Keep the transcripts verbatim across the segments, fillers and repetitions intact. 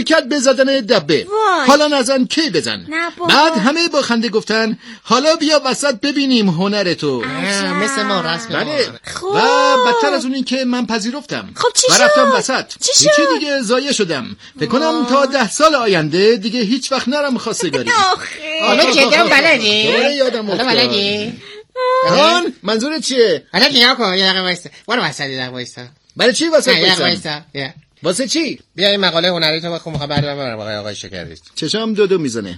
کرد به زدن دبه. وای. حالا نزن کی بزن. بعد همه با خنده گفتن حالا بیا وسط ببینیم هنرتو. مثل ما رسم. بله. خب. و بدتر از اون این که من پذیرفتم. خب چی شد؟ و رفتم وسط. چی شد؟ دیگه زایه شدم. فکر کنم تا ده سال آینده دیگه هیچ وقت نرم خواستگاری. حالا جدا بلدی؟ دوره یادم حالا بلدی؟ آن منظورت چیه؟ حالا نیا کن یه دقیقه وایسا. برو وسط یه دقیقه وایسا. برای چی واسه وایسا؟ واسه چی؟ بیا این مقاله هنری تو بخون میخوام بعد برم آقای آقای شکری. چشام دو دو میزنه.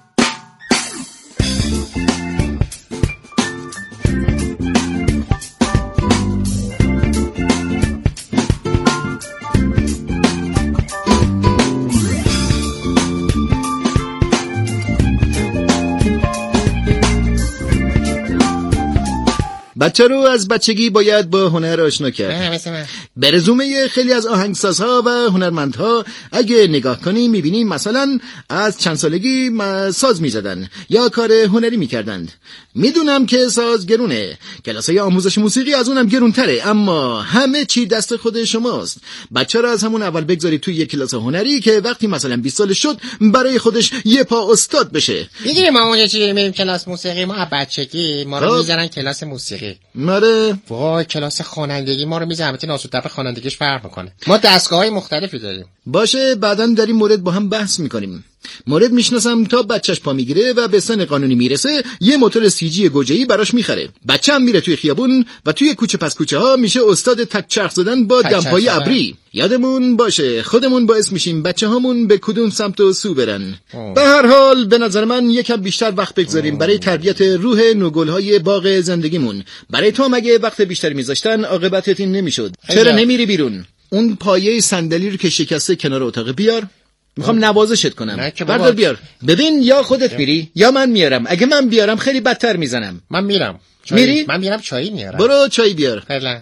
بچه رو از بچگی باید با هنر آشنا کرد. به رزومه خیلی از آهنگسازها و هنرمندها اگه نگاه کنی میبینی مثلا از چند سالگی ساز میزدن یا کار هنری میکردند. میدونم که ساز گرونه، کلاسای آموزش موسیقی از اونم گرونتره، اما همه چی دست خود شماست. بچه رو از همون اول بگذارید توی یک کلاس هنری که وقتی مثلا بیست سال شد برای خودش یه پا استاد بشه. میدونی ما اونجا چی میریم کلاس موسیقی؟ ما بچگی ما رو میذارن کلاس موسیقی. ماره وای کلاس خوانندگی ما رو میذارن. البته ناسوت طرف خوانندگیش فرق میکنه. ما دستگاه‌های مختلفی داریم. باشه بعداً در این مورد با هم بحث میکنیم. مورد میشناسم تا بچهش پا میگیره و به سن قانونی میرسه یه موتور سی جی گوجه‌ای براش میخره. بچه هم میره توی خیابون و توی کوچه پس کوچه ها میشه استاد تک چرخ زدن با دمپایی ابری. یادمون باشه خودمون باعث میشیم بچه هامون به کدوم سمت و سو برن. به هر حال به نظر من یکم بیشتر وقت بگذاریم برای تربیت روح نوگل‌های باغ زندگیمون. برای تو مگه وقت بیشتر میذاشتن عاقبتت این نمیشد؟ چرا نمیری بیرون؟ اون پایه صندلی رو که شکسته کنار اتاق بیار. میخوام نوازشت کنم. بردار بیار. ببین یا خودت میری یا من میارم. اگه من بیارم خیلی بدتر میزنم. من میرم. میری؟ من میرم چایی میارم. برو چایی بیار. فعلا.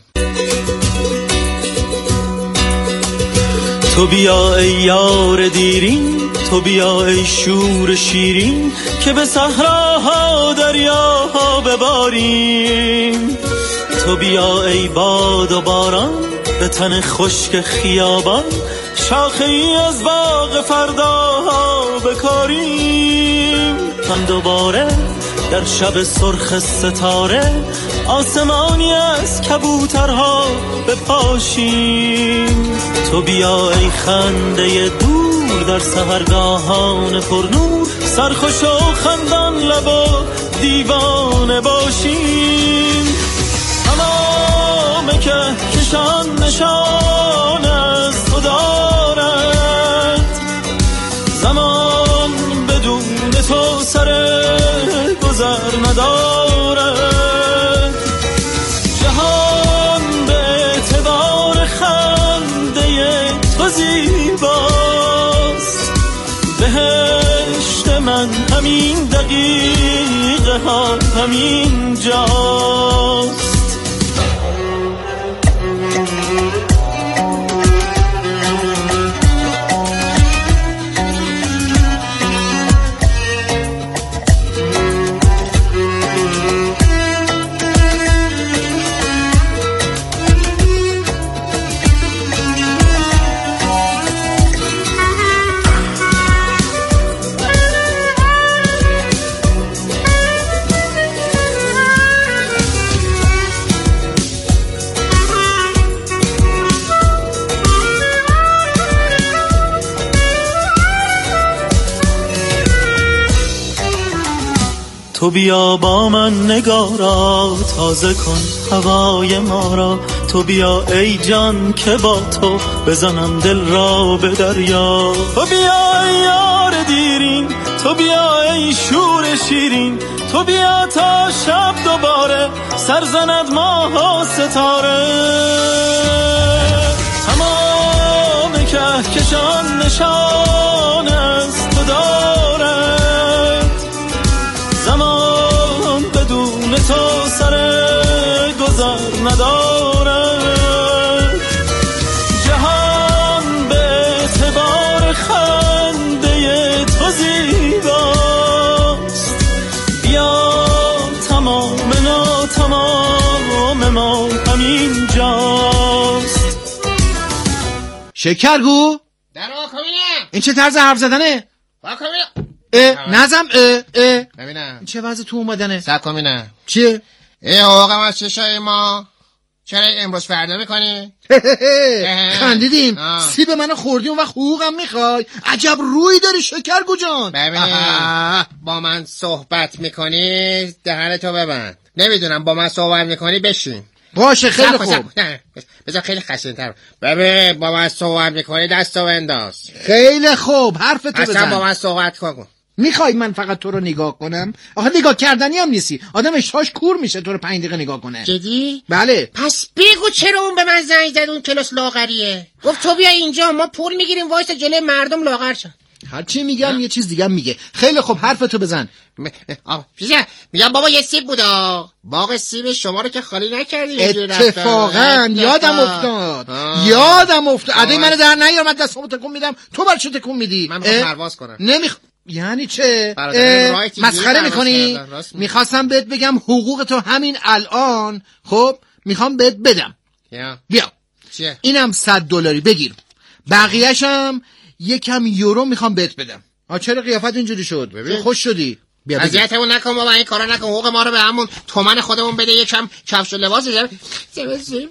تو بیا ای یار دیرین، تو بیا ای شور شیرین که به صحراها دریاها بباریم. تو بیا ای باد و باران به تن خشک خیابان، شاخه ای از باغ فرداها بکاریم. هم دوباره در شب سرخ ستاره آسمانی از کبوترها بپاشیم. تو بیا ای خنده دور در سحرگاهان پرنور، سرخوش و خندان لب و دیوانه باشیم. تمام که کشان نشان از تو دارد، زمان بدون تو سر گذر ندارد. جهان به اعتبار خنده تو زیباست، بهشت من همین دقیقه ها همین جاست. تو بیا با من نگارا تازه کن هوای ما را. تو بیا ای جان که با تو بزنم دل را به دریا. تو بیا ای یار دیرین، تو بیا ای شور شیرین، تو بیا تا شب دوباره سرزند ماه و ستاره. تمام کهکشان نشان از تو دارد، زمان بدون تو سر گذر ندارد. جهان به اعتبار خنده تو زیباست، بیا تمام نا تمام ما همین جاست. شکرگو در آخوینه این چه طرز حرف زدنه؟ واکن اه نزم اه اه ببینم چه وضع تو اومدنه؟ صبر کن ببینم چیه؟ ای حقوقم از چشای ما چرا امروز فردا میکنی؟ خندیدیم سیب منو خوردی اون وقت حقوقم میخوای؟ عجب روی داری شکرگو جان. ببین با من صحبت میکنی دهنتو ببند. نمیدونم با من صحبت میکنی بشین. باشه خیلی خوب. بذار خیلی خشن‌تر. ببین با من صحبت میکنی دستو بنداز. خیلی خوب حرفتو بزن. اصلا با من صحبت کن. میخوای من فقط تو رو نگاه کنم؟ آخه نگاه کردنی هم نیستی. آدم اشتهاش کور میشه تو رو پنج دقیقه نگاه کنه. جدی؟ بله. پس بگو چرا اون به من زنگ زد اون کلاس لاغریه؟ گفت تو بیا اینجا ما پول میگیریم وایس جلوی مردم لاغر شن. هر چی میگم یه چیز دیگه میگه. خیلی خوب حرفتو بزن. میگم بابا یه سیب بودا. باغ سیب شما رو که خالی نکردی. اتفاقا یادم افتاد. یادم افتاد. عده منو در نیامد دستمو تکون میدم. تو برای چی تکون میدی؟ من میخوام پرواز کنم. نمیخ یعنی چه؟ مسخره میکنی؟ میخواستم بهت بگم حقوق تو همین الان خب میخوام بهت بدم. بیا چیه؟ اینم صد دلاری بگیر. بقیه‌شم یکم یورو میخوام بهت بدم. آ چرا قیافت اینجوری شد؟ ببین خوش شدی. بیا اذیتمون نکن بابا این کارا نکن. حقوق ما رو به همون تومن خودمون بده. یکم کفش و لباس بده.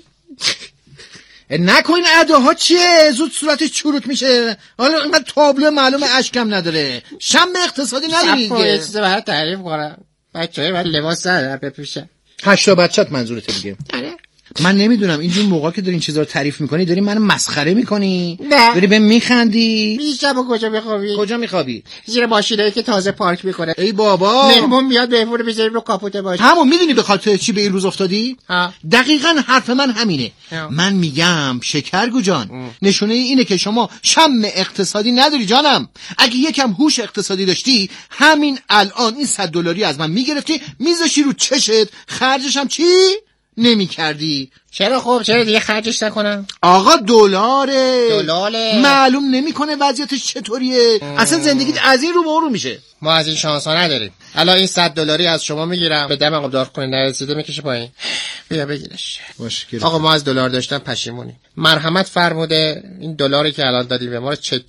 نکن این اداها چیه؟ زود صورتش چروک میشه. حالا اینقدر تابلو معلوم اشکم نداره. شم اقتصادی نداری دیگه. یه چیز برای تعریف کنم. بچه‌ها بعد لباس ندارن بپوشن. هشتا بچت منظورته دیگه. آره. من نمیدونم اینجور موقع که داری این چیزا رو تعریف میکنی داری منو مسخره میکنی؟ نه. داری بهم میخندی؟ بیشتر کجا میخوابی؟ کجا میخوابی؟ زیر ماشینایی که تازه پارک میکنه. ای بابا مهمون میاد بهمون بذاریم رو کاپوت باشه. همون میدونی به خاطر چی به این روز افتادی؟ ها. دقیقاً حرف من همینه. ها. من میگم شکرگو جان نشونه اینه که شما شم اقتصادی نداری جانم. اگه یکم هوش اقتصادی داشتی همین الان این صد دلاری از من میگرفتی میذاشی رو چشت خرجش هم چی نمی کردی. چرا خب چرا دیگه خرجش نکنم؟ آقا دلاره دلاله معلوم نمیکنه وضعیتش چطوریه. ام. اصلا زندگیت از این رو به اون رو میشه. ما از این شانس ها نداریم. الان این صد دلاری از شما میگیرم به دم آب کنه نرسیده میکشه پایین. بیا بگیرش. آقا ما از دلار داشتن پشیمونی. مرحمت فرموده این دلاری که الان دادی به ما چه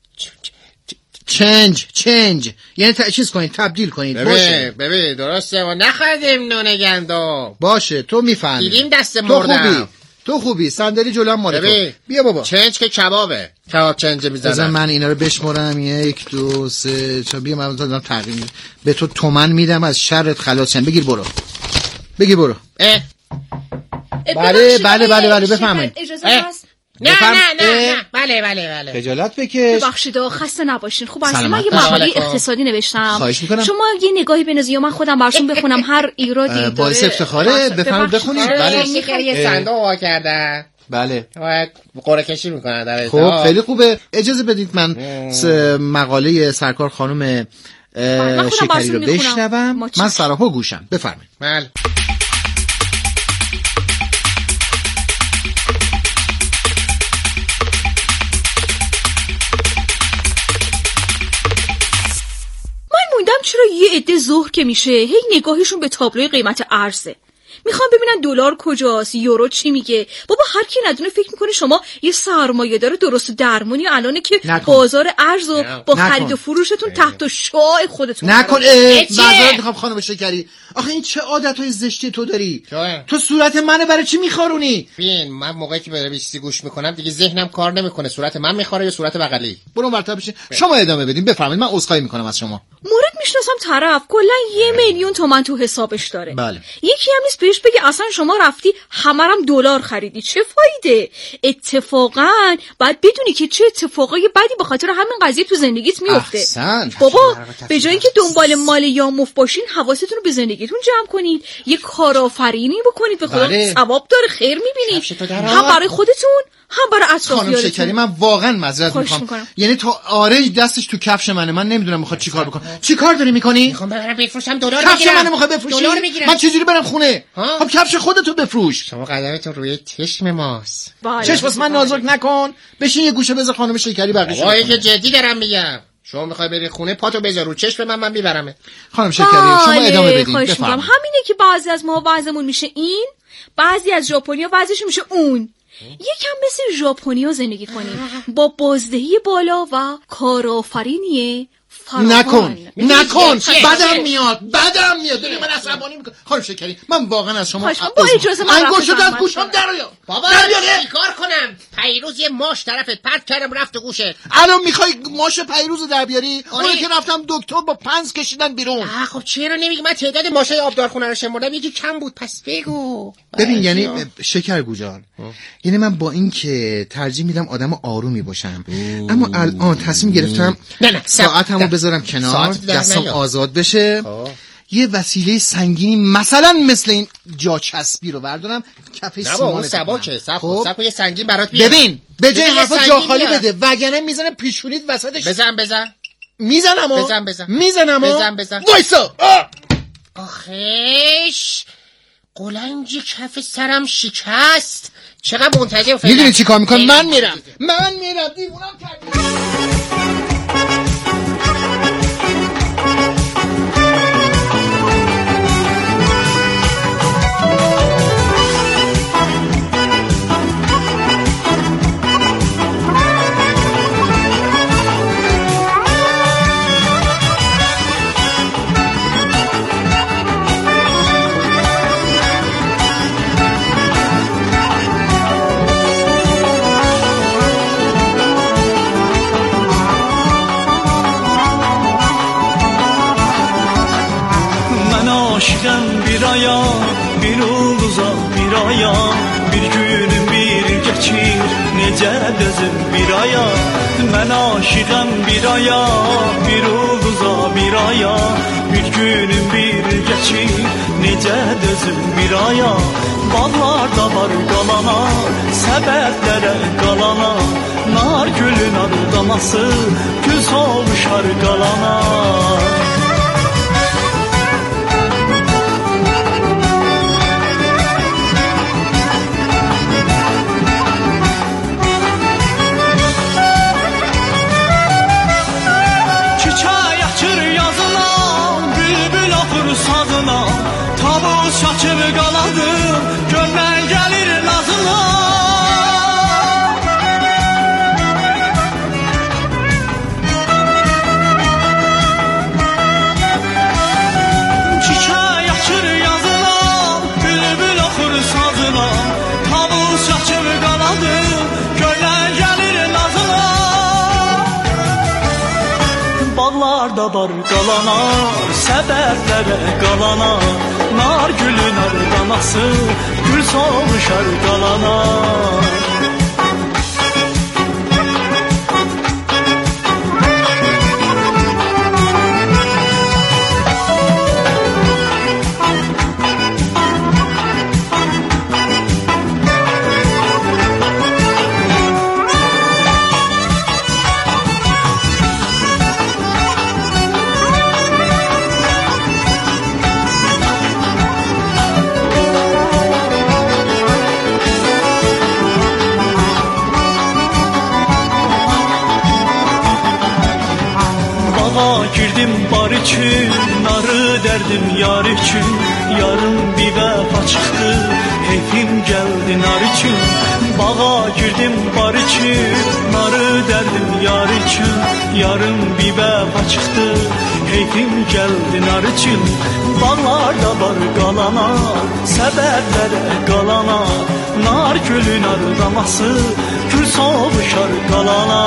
چنج چنج یعنی تا چیز کنید تبدیل کنید. ببین باشه ببین درسته ما نخریدیم نون گندم. باشه تو میفهمی. دیدیم دست مردم. تو خوبی تو خوبی صندلی جلوم مال تو. بیا بابا چنج که کبابه. کباب چنج میزنم. بذار من اینا رو بشمرم. یک دو سه چهار. بیا من دادم تقریبا به تو تومن میدم از شرت خلاص شم. بگیر برو بگیر برو. اه. بله بله بله بله بفهمید. اجازه هست؟ نه نه نه نه بله بله بله خجالت بکش. ببخشید خسته نباشین. خوب اصلا من یه مقاله اقتصادی نوشتم. خواهش میکنم. شما یه نگاهی بنازید یا من خودم براتون بخونم هر ایرادی داره. باعث افتخاره بفهمید بخونید. بله یه صندوق وا کردن. بله قرعه کشی میکنن در خب خیلی خوبه. اجازه بدید من مقاله سرکار خانم شکری رو بشنوم. من سراپا گوشم. بفرمایید. بله چرا یه عده ظهر که میشه هی نگاهشون به تابلوی قیمت ارزه. میخوام ببینن دلار کجاست، یورو چی میگه. بابا هر کی ندونه فکر میکنه شما یه سرمایه‌دار درست درمونی الانه که نکن. بازار ارز و با نکن. خرید و فروشتون تحت شعاع خودتون نکن. معذرت میخوام خانم شکری. آخه این چه عادتای زشتی تو داری؟ جوه. تو صورت منو برای چی میخارونی؟ ببین من موقعی که به بیستی گوش میکنم دیگه ذهنم کار نمیکنه. صورت من میخوره یا صورت بغلی؟ برو مرتب بشین. شما ادامه بدین. بفرمایید. من عذرخواهی میکنم از شما. مورد میشناسم طرف کلا یه میلیون تومن تو حسابش داره. بله. یکی هم نیست بهش بگه اصلا شما رفتی همرم دلار خریدی چه فایده؟ اتفاقا باید بدونی که چه اتفاقای بدی به خاطر همین قضیه تو زندگیت میفته. احسن. بابا به جایی که دنبال مال یا مفت باشین حواستون رو به زندگیتون جمع کنید. یه کارآفرینی بکنید به خدا بله. ثواب داره خیر میبینید. هم برای خودتون هم برای اطرافیانتون. خانم شکری من واقعا معذرت میخوام. یعنی تو آرنج دستش تو کفش منه. من نمیدونم میخواد چیکار بکنه. چیکار داری میکنی؟ میخوام برم بفروشم دلار بگیرم. کفش منو میخوای بفروشی؟ من چجوری برم خونه؟ خب کفش خودتو بفروش. شما قدمتون روی چشم ماست. چشم واسه من نازک نکن. بشین یه گوشه بذار خانم شکری بقیه‌شو. وای که جدی دارم میگم. شما میخوای بری خونه پاتو بذار رو چشم من من میبرمت. خانم شکری شما ادامه بدین. بفرمایید. همینه که بعضی از ما وضعمون میشه این، بعضی از ژاپنیا وضعش میشه اون. یکم مثل ژاپنیا زندگی کنیم با بازدهی بالا و کارآفرینی فراوان. نکن نکن بدم میاد بدم میاد داری من عصبانی میکنه. خانم شکری من واقعا از شما با اجازه من انگشت از گوشم درآیا. بابا چیکار کنم؟ پیروز یه ماش طرفت پرت کردم رفت گوشت. الان میخوای ماش پیروز در بیاری؟ اون که رفتم دکتر با پنس کشیدن بیرون. آ خب چرا نمیگی؟ من تعداد ماشای آبدارخونه رو شمردم یکی کم بود. پس بگو. ببین یعنی شکرگو جان، یعنی من با این که ترجیح میدم آدم آرومی باشم، اما الان تصمیم گرفتم ساعتمو بذارم کنار، دستم آزاد بشه، یه وسیله سنگینی مثلا مثل این جاچسبی رو بردارم کف سیمان. نه اون سباکه. خب سباکو یه سنگین برات بیارم. ببین به جای حرفا جا خالی بده وگرنه میزنه پیشونیت وسطش. بزن بزن میزنم بزن بزن میزنم بزن بزن وایسا. آخیش قلنج کف سرم شکست. چقدر منتظر فعلا. میدونی چی کار میکنم؟ من میرم من میرم دیوونم کردی. Aşkım bir aya, bir ulduza bir aya, bir günüm bir geçir, nece dözüm bir aya. Ben aşkım bir aya, bir ulduza bir aya, bir günüm bir geçir, nece dözüm bir aya. Bağlarda var qalana, səbəblərə qalana, nar gülün ardaması, gül solmuşar qalana. Tavus saçıb qaladım, gönlən gəlir nazına. Çiçək açır yazına, bülbül oxur sazına. Tavus saçıb qaladım, gönlən gəlir nazına. Bağlarda var qalana, səbərlərə qalana, nar gülün ardaması, gül solmuşar qalana. Girdim bar için, narı derdim yar için. Yarın bir vəfa çıxdı, heyfim gəldi nar için. Bağa girdim bar için, narı derdim yar için. Yarın bir vəfa çıxdı, heyfim gəldi nar için. Bağlarda var qalana, səbərlərə qalana, nar gülün ardaması, gül solmuşar qalana.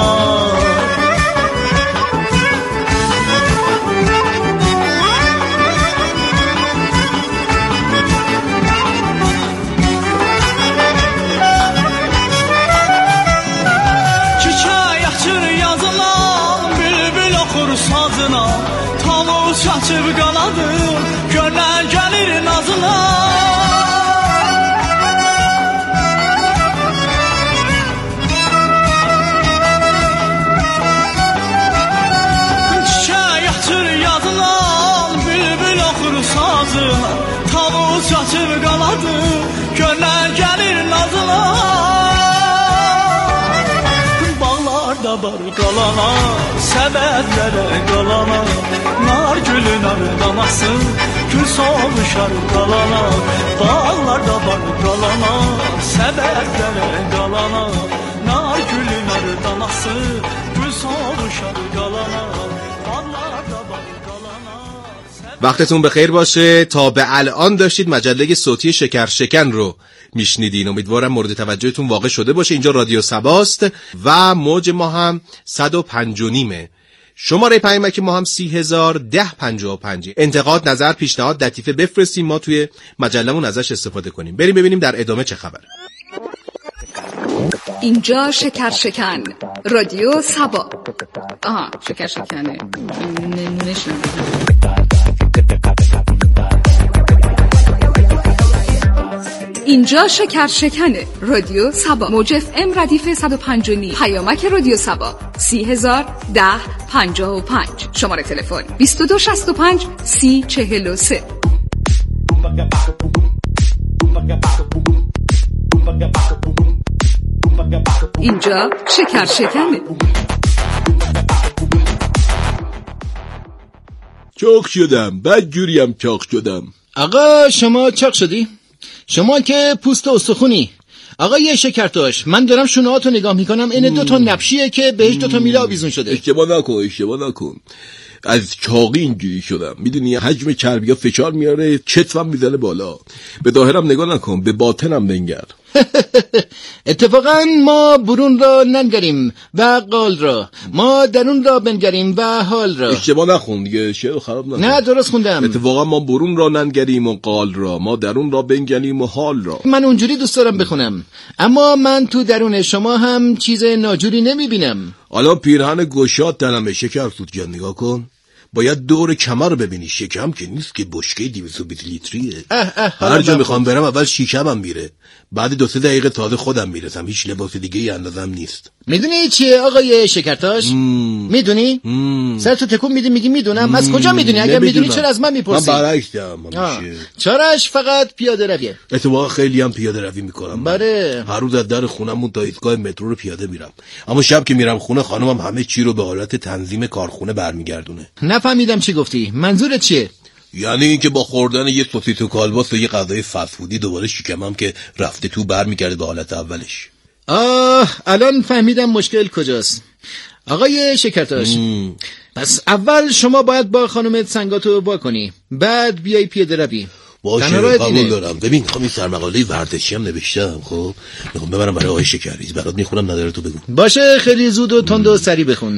Tavus saçıb qaladım, gönlən gəlir nazına. Çiçək açır yazına, bülbül oxur sazına. Tavus saçıb qaladım, gönlən gəlir nazına. Bağlarda var qalana, səbərlərə qalana, nar gülün ardaması, gül solmuşar qalana, bağlarda var qalana, səbərlərə qalana, nar gülü nar danası, gül solmuşar qalana, bağlarda var qalana. وقتتون بخیر باشه. تا به الان داشتید مجله صوتی شکر شکن رو میشنیدین. امیدوارم مورد توجهتون واقع شده باشه. اینجا رادیو سباست و موج ما هم صد و پنج و نیمه. شماره پیامک ما هم سی هزار ده پنجاه و پنج. انتقاد، نظر، پیشنهاد، لطیفه بفرستیم ما توی مجلهمون ازش استفاده کنیم. بریم ببینیم در ادامه چه خبره. اینجا شکر شکن رادیو سبا. آها شکر شکنه نشون. اینجا شکر شکنه رادیو سبا، موج اف ام ردیف صد و پنج و نیم. پیامک رادیو سبا سی هزار ده پنجاه و پنج. شماره تلفن بیست و دو شصت و پنج سی چهل و سه. اینجا شکر شکنه. چاق شدم، بد جوریم چاق شدم. آقا شما چاق شدی؟ شما که پوست استخونی. آقا یه شکرتاش، من دارم شونهاتو نگاه میکنم، این دو تا نبشیه که بهش دو تا میله آویزون شده. اشتباه نکن اشتباه نکن از چاقی اینجوری شدم. میدونی حجم چربیا فشار میاره، چتفم میزنه بالا. به ظاهرم نگاه نکن، به باطنم بنگر. اتفاقا ما برون را ننگریم و قال را، ما درون را بنگریم و حال را. اشتباه نخون دیگه، شعر خراب نکن. نه درست خوندم. اتفاقا ما برون را ننگریم و قال را، ما درون را بنگریم و حال را. من اونجوری دوست دارم بخونم، اما من تو درون شما هم چیز ناجوری نمیبینم. حالا پیرهن گشاد تنمه. شکر سود جان نگاه کن، باید دور کمر رو ببینی. شکم که نیست که بشکه دویست و بیست لیتریه. اه اه هر جا میخوام برم اول شیشمم میره، بعد دو سه دقیقه تازه خودم میرسم. هیچ لباس دیگه ای اندازم نیست. میدونی چیه آقای شکرتاش؟ میدونی؟ سرتو تکون میدی میگی میدونم. از کجا میدونی؟ اگر میدونی چرا از من میپرسی؟ من برعکسم. چراش فقط پیاده رویه. اتفاقا خیلی هم پیاده روی میکنم. بله. هر روز از در خونمون تا ایستگاه مترو رو پیاده میرم، اما شب که میرم خونه خانمم همه چی رو به حالت تنظیم کارخونه برمیگردونه. نفهمیدم چی گفتی. منظورت چیه؟ یعنی اینکه با خوردن یه سوسیس و کالباس و یه غذای فست فودی دوباره شکمم که رفته تو برمیگرده به حالت اولش. آه الان فهمیدم مشکل کجاست. آقای شکرتاش، پس اول شما باید با خانومت سنگاتو وا کنی، بعد بیای پیاده روی. باشه قبول دارم. ببین میخوام این سرمقاله ورزشی هم نوشتم، خب میخوام ببرم برای آقای شکریز، برات میخونم نداره تو بگو. باشه خیلی زود و تند و سریع بخون.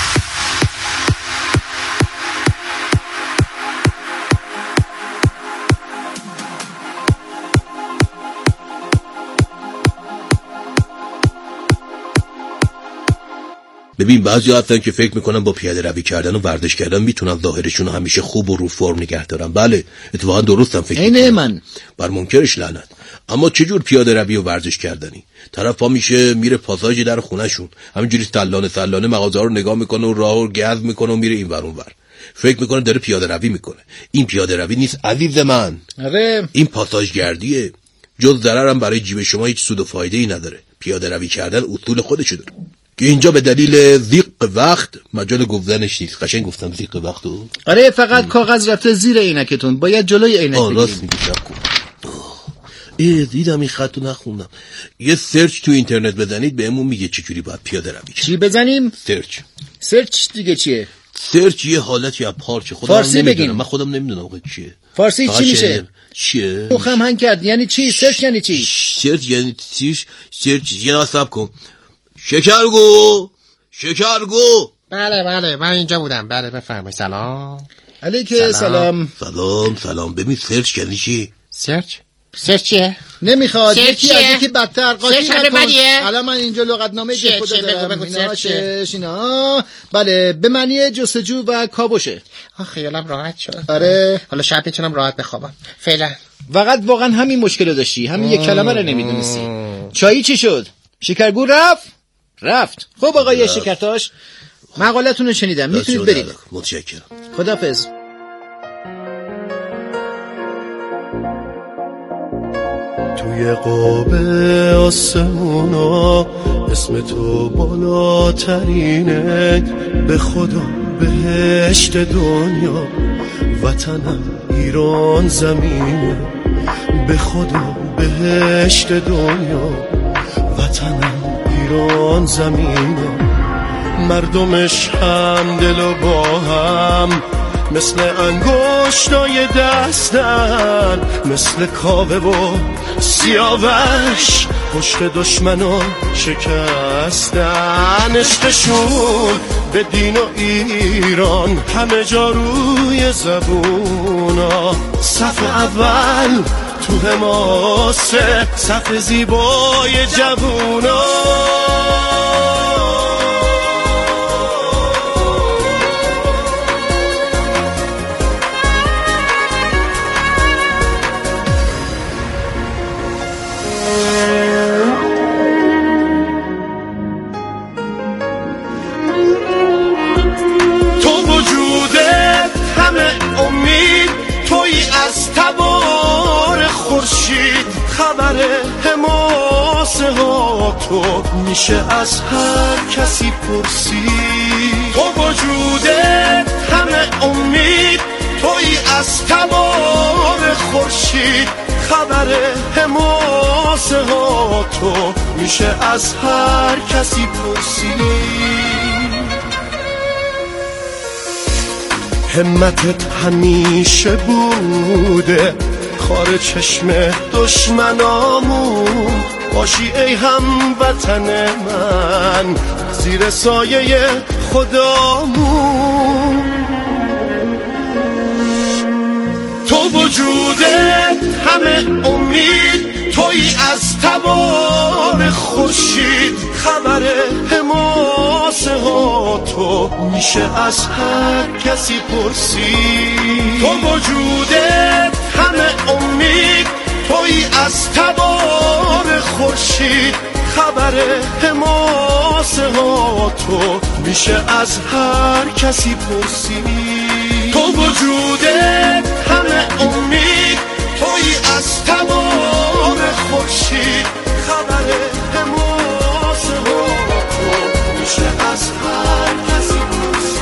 ببین بعضی هستن که فکر میکنن با پیاده روی کردن و ورزش کردن میتونن ظاهرشون همیشه خوب و رو فرم نگه دارن. بله اتفاقا درستم فکر اینه من بر منکرش لعنت. اما چجور پیاده روی و ورزش کردنی؟ طرف پا میشه میره پاساژ در خونهشون، همینجوری سلانه سلانه مغازه رو نگاه میکنه و راهو گز میکنه و میره این ور اون ور، فکر میکنه داره پیاده روی میکنه. این پیاده روی نیست عزیز من. آره این پاساژ گردیه. جز ضررم برای جیب شما هیچ سود و فایده ای نداره. پیاده روی کردن اصول خودشو داره که اینجا به دلیل ضیق وقت مجال گفتنش نیست. قشنگ گفتم ضیق وقتو. آره فقط کاغذ رفته زیر عینکتون، باید جلوی عینک بگیرید. راست میگی شکو. ای دیدم این خطو نخوندم. یه سرچ تو اینترنت بزنید بهمون میگه چجوری باید پیاده روی کرد. چی بزنیم؟ سرچ. سرچ دیگه چیه؟ سرچ یه حالتی از پارچه خودم فارسی بگین. من خودم نمیدونم آقا چیه. فارسی چی میشه؟ چیه؟ مخم هنگ کرد. یعنی چی؟ سرچ یعنی چی؟ سرچ یعنی چیش؟ سرچ یه نصب کن. شکرگو شکرگو. بله بله من اینجا بودم. بله بفرمایید. سلام. علیکم سلام. سلام سلام. ببین سرچ یعنی چی؟ سرچ سرچ چیه؟ نمیخواد یکی از یکی بدتر قاطی نکن. بدیه. الان من اینجا لغتنامه به خود دارم. بگو بگو سرچ اینا بله به معنی جستجو و کاوشه. آخ خیالم راحت شد. آره حالا شب میتونم راحت بخوابم. فعلا فقط واقعا همین مشکل داشتی، همین یک کلمه رو نمیدونستی. چایی چی شد؟ شکرگو رفت؟ رفت. خب آقای شکرتاش مقالتون رو شنیدم، میتونید برید. متشکرم. خداحافظ. توی قاب آسمونا اسم تو بالاترینه، به خدا بهشت دنیا وطنم ایران زمینه، به خدا بهشت دنیا. وطنم ایران زمینه، مردمش هم دل و با هم، مثل انگشتای دستن، مثل کاوه و سیاوش پشت دشمنو شکستن. عشقشون به دین و ایران همه جا روی زبونا. صف اول تو حماسه، صف زیبای جوونا. خبر حماسه ها تو میشه از هر کسی پرسید. تو وجودت همه امید، توی از تبار خورشید. خبر حماسه ها تو میشه از هر کسی پرسید. همتت همیشه بوده خار چشم دشمنامون، باشی ای هموطن من زیر سایه خدامون. تو وجودت همه امید، توی از تبار خورشید. خبر حماسه ها تو میشه از هر کسی پرسید. تو وجودت همه امید، توی از تبار خورشید. خبر حماسه ها تو میشه از هر کسی پرسید. تو وجودت همه امید، توی از تبار خورشید. خبر حماسه ها تو میشه از هر کسی پرسید.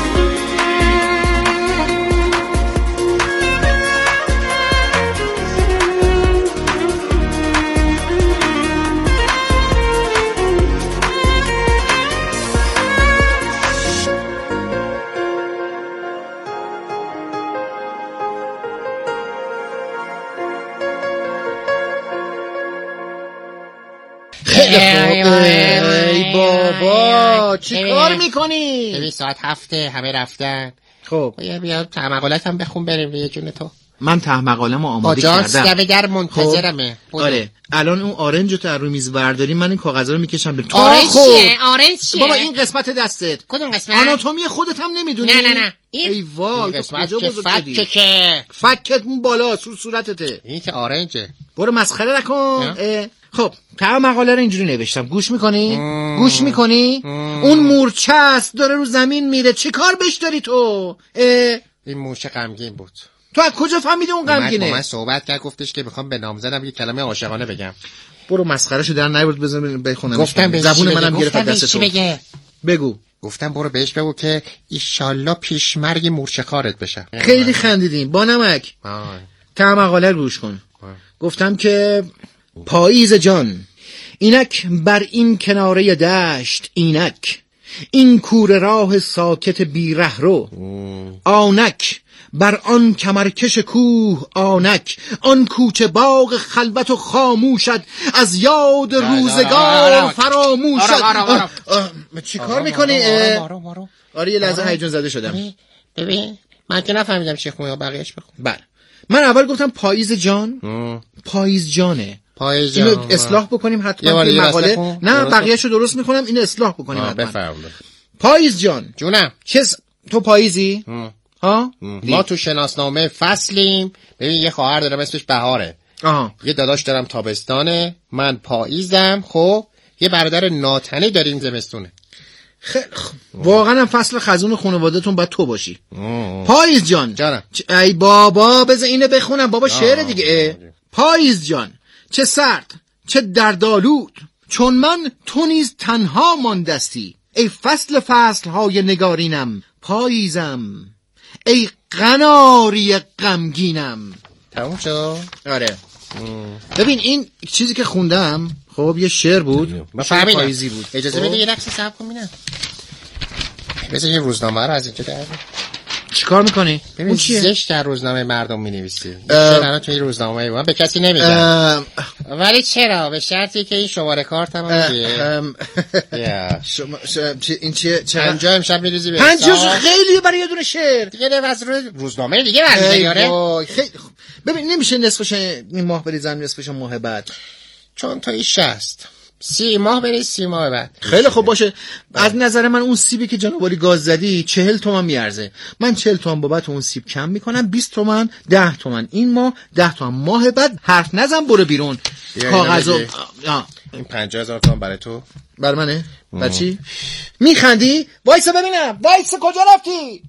ای بابا چی کار میکنی؟ ببین ساعت هفته همه رفتن. خب بیا بیا تمقالت هم بخون بریم یه جون تو. من تهمقالمو آماده کردم. کردم. دبیگر منتظرمه. آره الان اون آرنج رو تو رو میز برداری، من این کاغذا رو میکشم به تو. آرنج چیه؟ آرنج چیه؟ بابا این قسمت دستت. کدوم قسمت؟ آناتومی خودت هم نمیدونی؟ نه نه نه این ای وای قسمت که فکه که فکت اون بالا سور صورتته. این که آرنجه. برو مسخره نکن. خب تا مقاله رو اینجوری نوشتم، گوش میکنی؟ مم. گوش میکنی؟ مم. اون مورچه است داره رو زمین میره، چه کار بهش داری تو؟ این مورچه غمگین بود. تو از کجا فهمیدی اون غمگینه؟ من صحبت کرد گفتش که میخوام به نامزدم یه کلمه عاشقانه بگم. برو مسخرهشو در نیورد بزن بخونم. گفتم زبون منم گرفت دست تو. بگه. بگو. گفتم برو بهش بگو که ایشالله پیشمرگ مورچه خارت بشه. خیلی خندیدیم با نمک. تا مقاله گوش کن. آه. گفتم که پاییز جان اینک بر این کناره دشت، اینک این کوره راه ساکت بیره رو، آنک بر آن کمرکش کوه، آنک آن کوچه باغ خلوت و خاموشد، از یاد روزگار فراموشد. چی کار میکنی؟ آره یه لحظه هیجان زده شدم. ببین من که نفهمیدم چی خونه بقیهش بخون. بله من اول گفتم پاییز جان. پاییز جانه، پاییز جان. اینو اصلاح بکنیم حتما این مقاله. نه بقیه‌شو درست میکنم، اینو اصلاح بکنیم حتما. بفرمایید. پاییز جان جونم. چه س... تو پاییزی؟ ها؟ ما تو شناسنامه فصلیم. ببین یه خواهر دارم اسمش بهاره. آها. یه داداش دارم تابستانه، من پاییزم. خب یه برادر ناتنی داریم زمستونه. خیلی خب واقعا هم فصل خزون خانواده‌تون باید تو باشی. آه. پاییز جان جانم. ای بابا بذار اینو بخونم بابا، شعر دیگه. پاییز جان چه سرد چه دردآلود، چون من تو نیز تنها ماندستی. ای فصل فصل های نگارینم پاییزم، ای قناری غمگینم. تموم شد؟ آره. ببین این چیزی که خوندم خب یه شعر بود، شعر پاییزی بود. اجازه بده یه لحظه صبر کن ببینم. بذار یه روزنامه رو از اینجا در چیکار میکنی؟ ببین زشت در روزنامه مردم مینویسی. چرا تو این روزنامه من به کسی نمیگم. ولی چرا؟ به شرطی که این شماره کارتم بده. شما این چیه؟ پنجاه امشب میریزی به پنجاه خیلیه برای یه دونه شعر. دیگه از روزنامه دیگه برمی‌داری یاره. خیلی ببین نمیشه نصفش این ماه بریزم نصفش ماه بعد. چون تا این شصت سی ماه بری سی ماه بعد. خیلی خوب باشه. از نظر من اون سیبی که جناب علی گاز زدی چهل تومن میارزه. من چهل تومن بابت اون سیب کم میکنم، بیست تومن، ده تومن این ماه، ده تومن ماه بعد. حرف نزن برو بیرون. کاغذو این پنجاه هزار تومن برای تو. برای منه؟ برای چی؟ میخندی؟ وایسا ببینم. وایسا کجا رفتی؟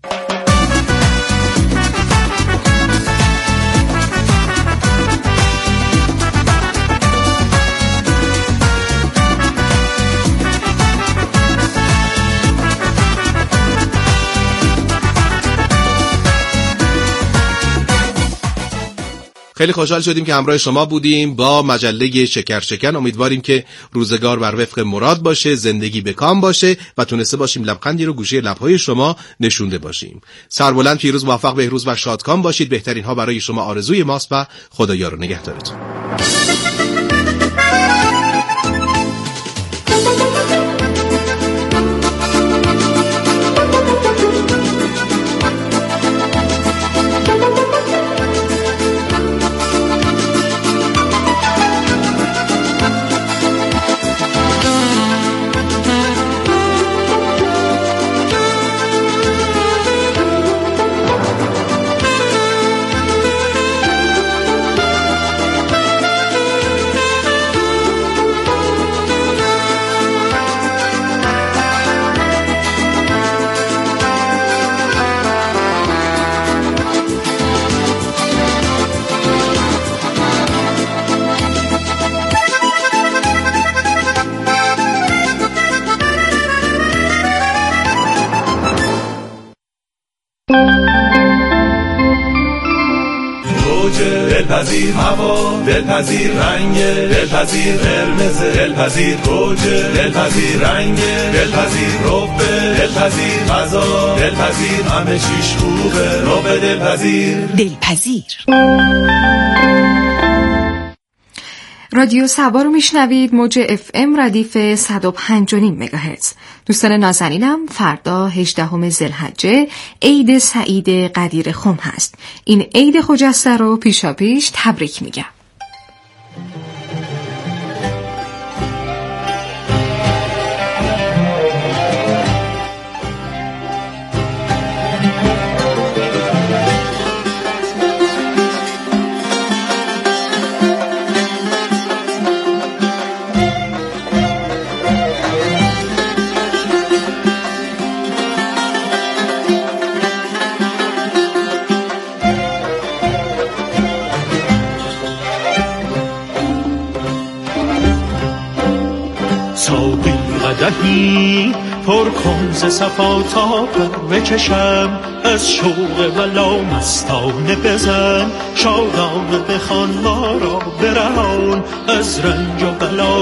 خیلی خوشحال شدیم که همراه شما بودیم با مجله شکر شکن. امیدواریم که روزگار بر وفق مراد باشه، زندگی به کام باشه و تونسته باشیم لبخندی رو گوشه لب‌های شما نشونده باشیم. سربلند، پیروز، موفق، بهروز و شادکام باشید. بهترین ها برای شما آرزوی ماست و خدایا رو نگهدارتون. دلپذیر هوا، دلپذیر رنگ، دلپذیر قرمز، دلپذیر گوجه، دلپذیر رنگ، دلپذیر ربه، دلپذیر غذا، دلپذیر همه چیش خوبه، ربه دلپذیر. دلپذیر. رادیو سبا رو میشنوید، موج اف ام ردیف صد و پنج و نیم مگاهرتز. دوستان نازنینم، فردا هجدهم ذوالحجه عید سعید قدیر خم هست. این عید خجسته رو پیشا پیش تبریک میگم. قدحی پر کن ز صفا تا پر بچشم، از شوق ولا مستانه بزن، شادانه بخوان ما را برهان از رنج و بلا.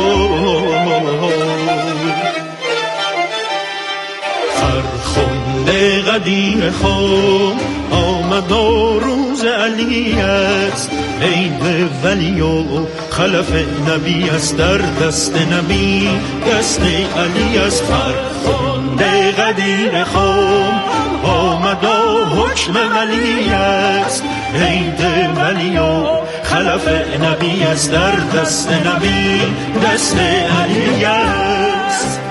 فرخنده قدیر خم آمد و روز علی است، عین ولی و خلف نبی است، در دست نبی دست علی است. فرخنده قدیر خم آمد و حکم ولی است، عین ولی و خلف نبی است، در دست نبی دست علی است.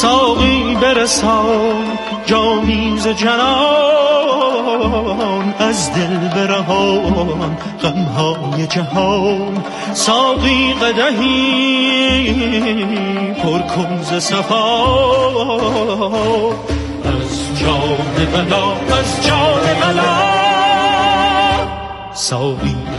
ساقی برسان جامی ز جنان، از دل برهان غمهای جهان. ساقی قدحی پر کن ز صفا از جام بلا، از جام بلا. ساقی